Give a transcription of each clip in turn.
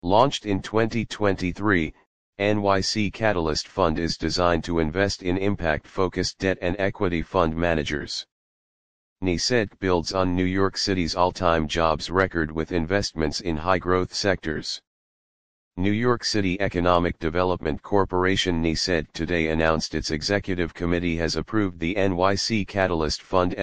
Launched in 2023, NYC Catalyst Fund is designed to invest in impact-focused debt and equity fund managers. NYSEG builds on New York City's all-time jobs record with investments in high-growth sectors. New York City Economic Development Corporation NYSEG today announced its executive committee has approved the NYC Catalyst Fund's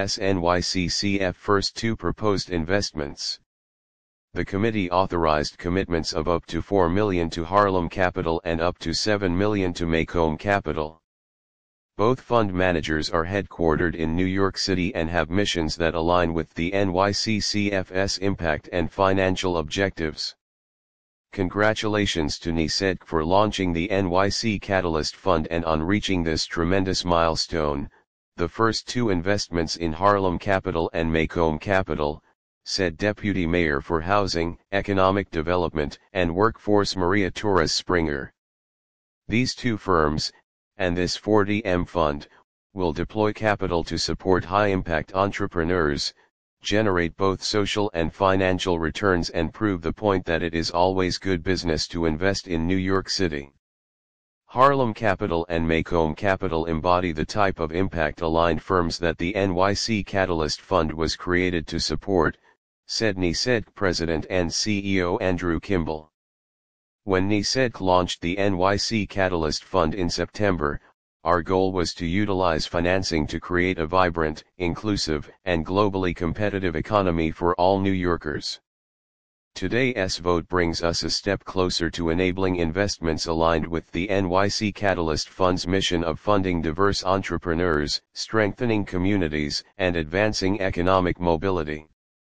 NYCCF first two proposed investments. The committee authorized commitments of up to $4 million to Harlem Capital and up to $7 million to Maycomb Capital. Both fund managers are headquartered in New York City and have missions that align with the NYCCF's impact and financial objectives. Congratulations to NYSEG for launching the NYC Catalyst Fund and on reaching this tremendous milestone, the first two investments in Harlem Capital and Maycomb Capital, said Deputy Mayor for Housing, Economic Development, and Workforce Maria Torres Springer. These two firms, and this 40M fund, will deploy capital to support high-impact entrepreneurs, generate both social and financial returns and prove the point that it is always good business to invest in New York City. Harlem Capital and Maycomb Capital embody the type of impact-aligned firms that the NYC Catalyst Fund was created to support, said NYSEG President and CEO Andrew Kimball. When NYSEG launched the NYC Catalyst Fund in September, our goal was to utilize financing to create a vibrant, inclusive, and globally competitive economy for all New Yorkers. Today's vote brings us a step closer to enabling investments aligned with the NYC Catalyst Fund's mission of funding diverse entrepreneurs, strengthening communities, and advancing economic mobility.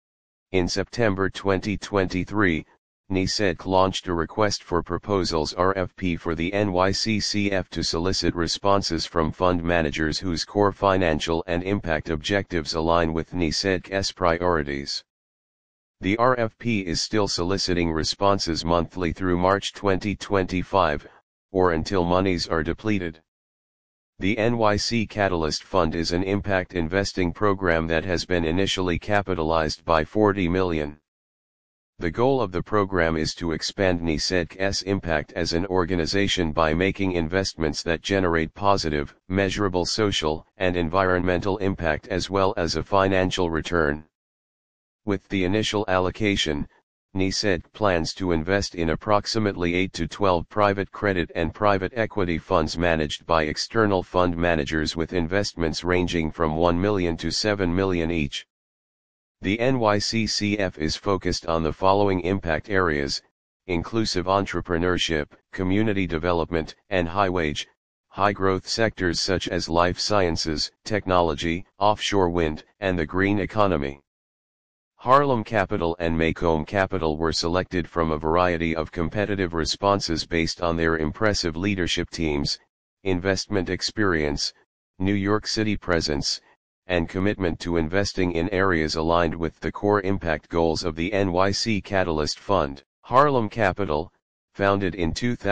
In September 2023, NYSEG launched a request for proposals RFP for the NYCCF to solicit responses from fund managers whose core financial and impact objectives align with NYSEG's priorities. The RFP is still soliciting responses monthly through March 2025, or until monies are depleted. The NYC Catalyst Fund is an impact investing program that has been initially capitalized by $40 million. The goal of the program is to expand NYSEG's impact as an organization by making investments that generate positive, measurable social and environmental impact as well as a financial return. With the initial allocation, NYSEG plans to invest in approximately 8 to 12 private credit and private equity funds managed by external fund managers with investments ranging from $1 million to $7 million each. The NYCCF is focused on the following impact areas: inclusive entrepreneurship, community development, and high-wage, high-growth sectors such as life sciences, technology, offshore wind, and the green economy. Harlem Capital and Maycomb Capital were selected from a variety of competitive responses based on their impressive leadership teams, investment experience, New York City presence, and commitment to investing in areas aligned with the core impact goals of the NYC Catalyst Fund. Harlem Capital, founded in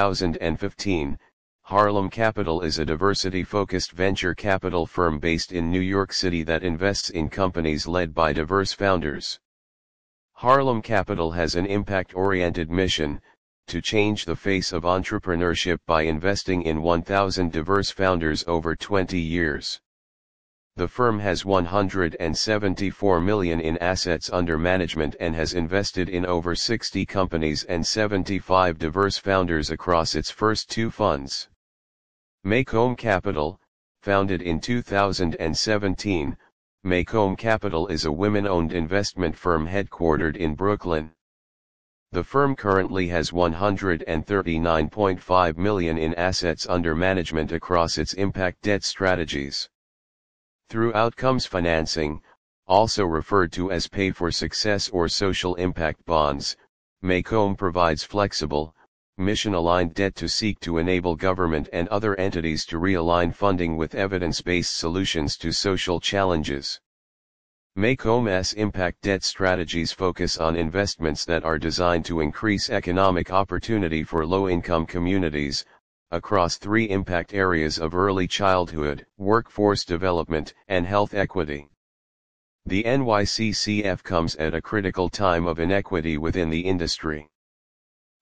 2015, Harlem Capital is a diversity-focused venture capital firm based in New York City that invests in companies led by diverse founders. Harlem Capital has an impact-oriented mission, to change the face of entrepreneurship by investing in 1,000 diverse founders over 20 years. The firm has $174 million in assets under management and has invested in over 60 companies and 75 diverse founders across its first two funds. Maycomb Capital, founded in 2017, Maycomb Capital is a women-owned investment firm headquartered in Brooklyn. The firm currently has $139.5 million in assets under management across its impact debt strategies. Through outcomes financing, also referred to as pay for success or social impact bonds, Maycomb provides flexible, mission-aligned debt to seek to enable government and other entities to realign funding with evidence-based solutions to social challenges. Maycomb's impact debt strategies focus on investments that are designed to increase economic opportunity for low-income communities, across three impact areas of early childhood, workforce development, and health equity. The NYCCF comes at a critical time of inequity within the industry.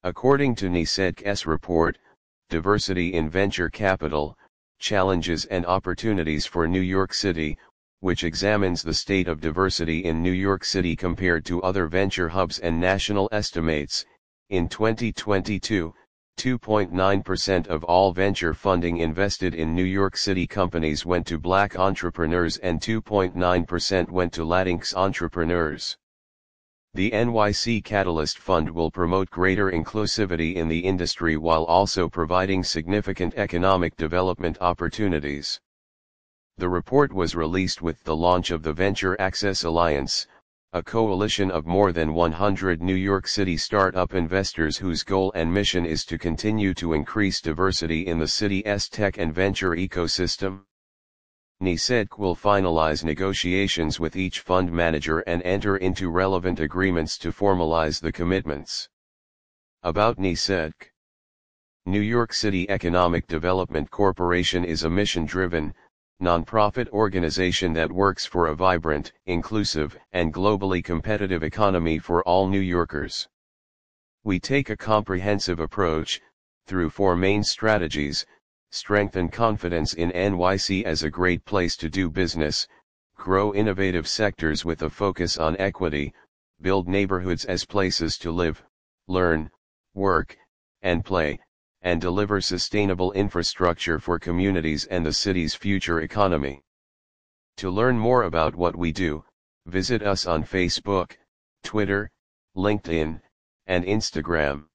According to NISEDC's report, Diversity in Venture Capital, Challenges and Opportunities for New York City, which examines the state of diversity in New York City compared to other venture hubs and national estimates, in 2022, 2.9% of all venture funding invested in New York City companies went to Black entrepreneurs and 2.9% went to Latinx entrepreneurs. The NYC Catalyst Fund will promote greater inclusivity in the industry while also providing significant economic development opportunities. The report was released with the launch of the Venture Access Alliance, a coalition of more than 100 New York City startup investors whose goal and mission is to continue to increase diversity in the city's tech and venture ecosystem. NISEDC will finalize negotiations with each fund manager and enter into relevant agreements to formalize the commitments. About NISEDC. New York City Economic Development Corporation is a mission-driven, nonprofit organization that works for a vibrant, inclusive, and globally competitive economy for all New Yorkers. We take a comprehensive approach, through 4 main strategies: strengthen confidence in NYC as a great place to do business, grow innovative sectors with a focus on equity, build neighborhoods as places to live, learn, work, and play, and deliver sustainable infrastructure for communities and the city's future economy. To learn more about what we do, visit us on Facebook, Twitter, LinkedIn, and Instagram.